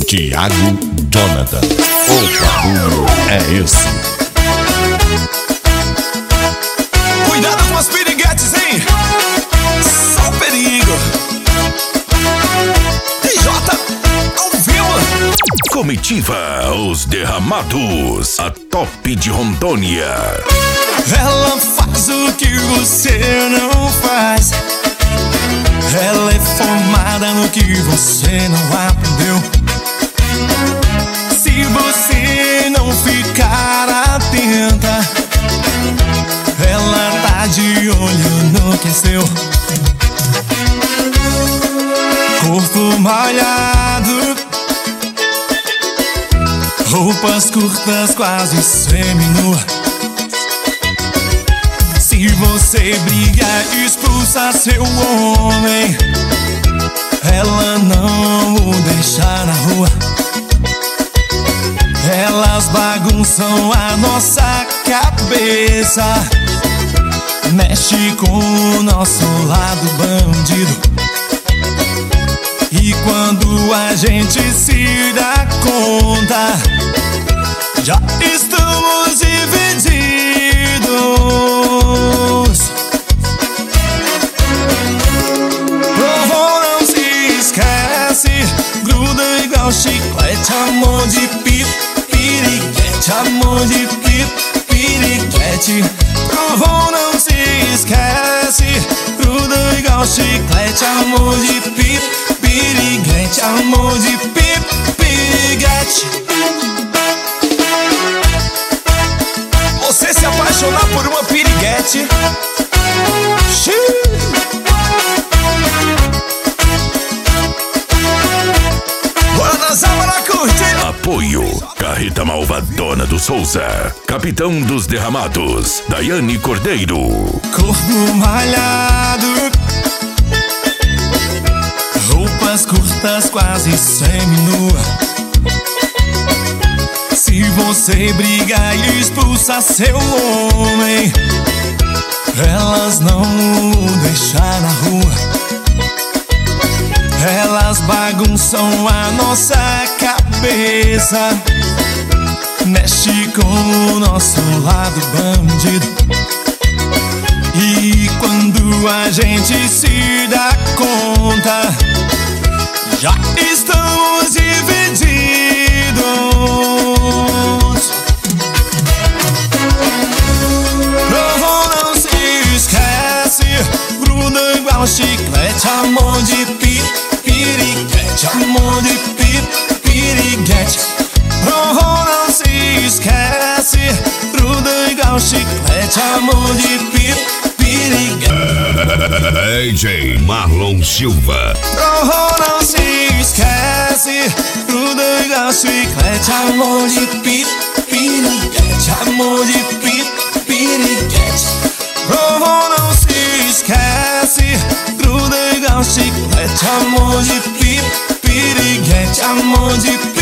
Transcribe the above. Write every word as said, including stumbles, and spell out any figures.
Thiago Jonathan. O barulho é esse. Cuidado com as piriguetes, hein? Só perigo. D J ao vivo. Comitiva Os Derramados, a top de Rondônia. Ela faz o que você não faz. Ela é formada no que você não aprendeu. Se você não ficar atenta, ela tá de olho no que é seu. Corpo malhado, roupas curtas, quase seminua. Se você briga, expulsa seu homem, ela não o deixa na rua. Elas bagunçam a nossa cabeça, mexe com o nosso lado bandido. E quando a gente se dá conta, já estamos divididos. Provou, não se esquece, gruda igual chiclete, amor de pip, piriguete, amor de pip, piriguete. Provou, não se esquece, gruda igual chiclete, amor de pip, piriguete, amor de pip, piriguete. Você se apaixonar por uma piriguete, xiii. Bora dançar, bora curtir. Apoio Carreta Malvadona do Souza, Capitão dos Derramados, Daiane Cordeiro. Corpo malhado, roupas curtas, quase seminua. Se você briga e expulsa seu homem, elas não o deixam na rua. Elas bagunçam a nossa cabeça, mexe com o nosso lado bandido. E quando a gente se dá conta, já estamos divididos. Provou, não se esquece, gruda igual chiclete, amor de pi, piriguete, amor de pi, piriguete. Provou, não se esquece, gruda igual chiclete, amor de pi, piriguete. D J Marlon Silva. Provou, não se esquece, gruda igual chiclete, amor de pi, piriguete, amor de pi, piriguete. Provou, não se esquece, gruda igual chiclete, amor de pi, piriguete, amor de pi.